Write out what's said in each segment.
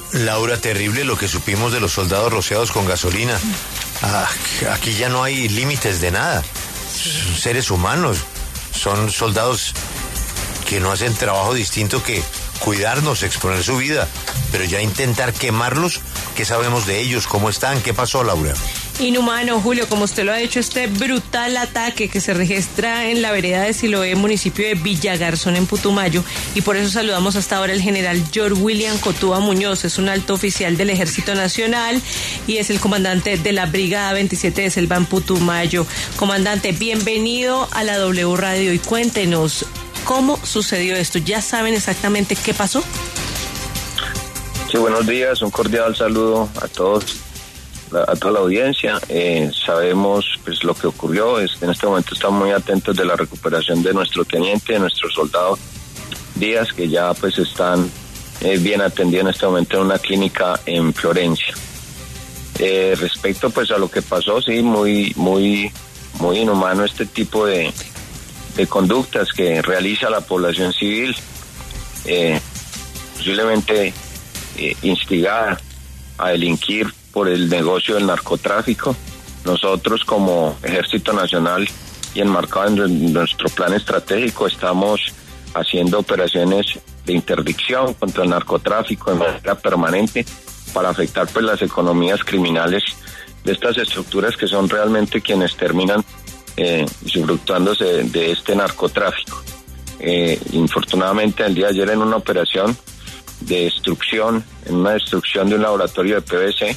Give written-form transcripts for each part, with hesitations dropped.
Laura, terrible lo que supimos de los soldados rociados con gasolina. Aquí ya no hay límites de nada. Son seres humanos, son soldados que no hacen trabajo distinto que cuidarnos, exponer su vida, pero ya intentar quemarlos, ¿qué sabemos de ellos? ¿Cómo están? ¿Qué pasó, Laura? Inhumano, Julio, como usted lo ha hecho, este brutal ataque que se registra en la vereda de Siloé, municipio de Villagarzón, en Putumayo, y por eso saludamos hasta ahora al general George William Cotúa Muñoz. Es un alto oficial del Ejército Nacional y es el comandante de la Brigada 27 de Selva en Putumayo. Comandante, bienvenido a la W Radio y cuéntenos cómo sucedió esto. ¿Ya saben exactamente qué pasó? Sí, buenos días, un cordial saludo a todos. A toda la audiencia. Sabemos pues lo que ocurrió. En este momento estamos muy atentos de la recuperación de nuestro teniente, de nuestro soldado Díaz, que ya pues están bien atendidos en este momento en una clínica en Florencia. Respecto pues a lo que pasó, sí, muy inhumano este tipo de conductas que realiza la población civil, posiblemente instigada a delinquir por el negocio del narcotráfico. Nosotros como Ejército Nacional y enmarcado en nuestro plan estratégico estamos haciendo operaciones de interdicción contra el narcotráfico de manera permanente para afectar pues las economías criminales de estas estructuras que son realmente quienes terminan usufructuándose de este narcotráfico. Infortunadamente el día de ayer en una operación de destrucción, en una destrucción de un laboratorio de PVC,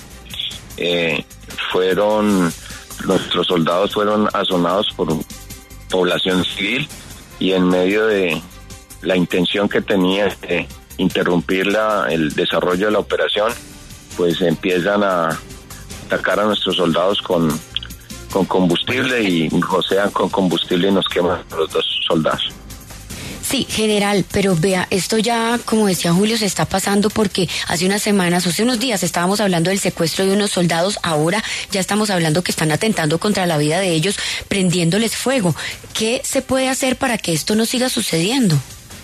nuestros soldados fueron azonados por población civil y en medio de la intención que tenía de interrumpir el desarrollo de la operación, pues empiezan a atacar a nuestros soldados con combustible y josean con combustible y nos queman a los dos soldados. Sí, general, pero vea, esto ya, como decía Julio, se está pasando porque hace unos días estábamos hablando del secuestro de unos soldados, ahora ya estamos hablando que están atentando contra la vida de ellos, prendiéndoles fuego. ¿Qué se puede hacer para que esto no siga sucediendo?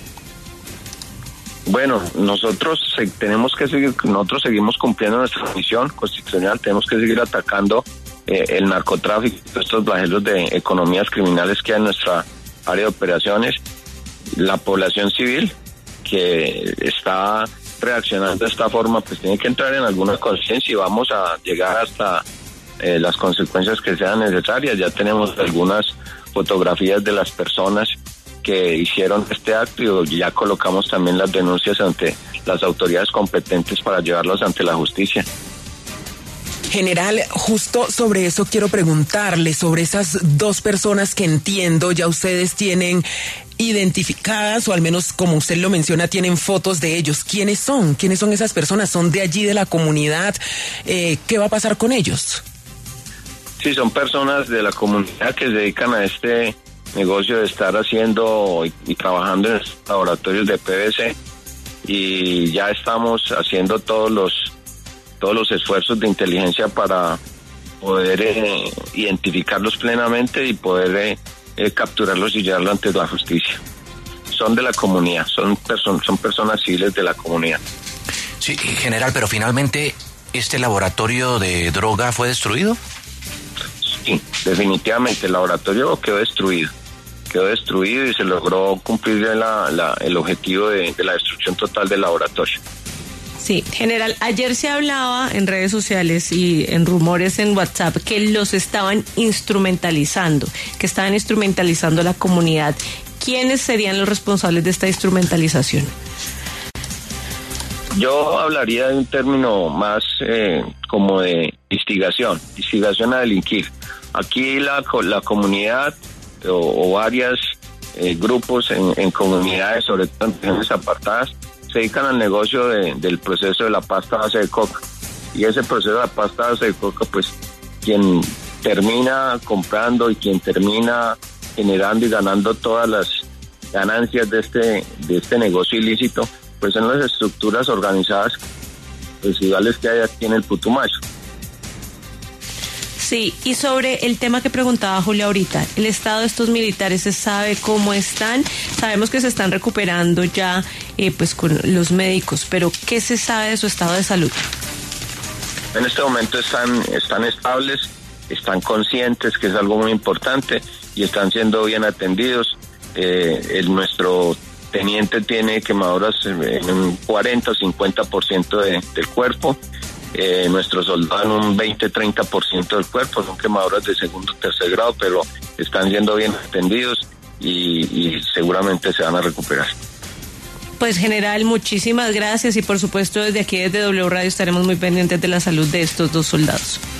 Bueno, nosotros seguimos cumpliendo nuestra misión constitucional, tenemos que seguir atacando el narcotráfico, estos flagelos de economías criminales que hay en nuestra área de operaciones. La población civil que está reaccionando de esta forma pues tiene que entrar en alguna conciencia y vamos a llegar hasta las consecuencias que sean necesarias. Ya tenemos algunas fotografías de las personas que hicieron este acto y ya colocamos también las denuncias ante las autoridades competentes para llevarlos ante la justicia. General, justo sobre eso quiero preguntarle, sobre esas dos personas que entiendo ya ustedes tienen identificadas, o al menos como usted lo menciona, tienen fotos de ellos. ¿Quiénes son? ¿Quiénes son esas personas? ¿Son de allí, de la comunidad? ¿Qué va a pasar con ellos? Sí, son personas de la comunidad que se dedican a este negocio de estar haciendo y trabajando en laboratorios de PVC, y ya estamos haciendo todos los esfuerzos de inteligencia para poder identificarlos plenamente y poder capturarlos y llevarlos ante la justicia. Son de la comunidad, son personas civiles de la comunidad. Sí, general, pero finalmente, ¿este laboratorio de droga fue destruido? Sí, definitivamente, el laboratorio quedó destruido y se logró cumplir el objetivo de la destrucción total del laboratorio. Sí, general, ayer se hablaba en redes sociales y en rumores en WhatsApp que los estaban instrumentalizando, a la comunidad. ¿Quiénes serían los responsables de esta instrumentalización? Yo hablaría de un término más como de instigación a delinquir. Aquí la comunidad o varios grupos en comunidades, sobre todo en regiones apartadas, se dedican al negocio del proceso de la pasta base de coca. Y ese proceso de la pasta base de coca, pues quien termina comprando y quien termina generando y ganando todas las ganancias de este negocio ilícito, pues son las estructuras organizadas residuales que hay aquí en el Putumayo. Sí, y sobre el tema que preguntaba Julio ahorita, el estado de estos militares, ¿se sabe cómo están? Sabemos que se están recuperando ya pues con los médicos, pero ¿qué se sabe de su estado de salud? En este momento están estables, están conscientes, que es algo muy importante, y están siendo bien atendidos. Nuestro teniente tiene quemaduras en un 40 o 50% del cuerpo. Nuestros soldados en un 20-30% del cuerpo, son quemaduras de segundo o tercer grado, pero están siendo bien atendidos y seguramente se van a recuperar. Pues general, muchísimas gracias y por supuesto desde aquí, desde W Radio, estaremos muy pendientes de la salud de estos dos soldados.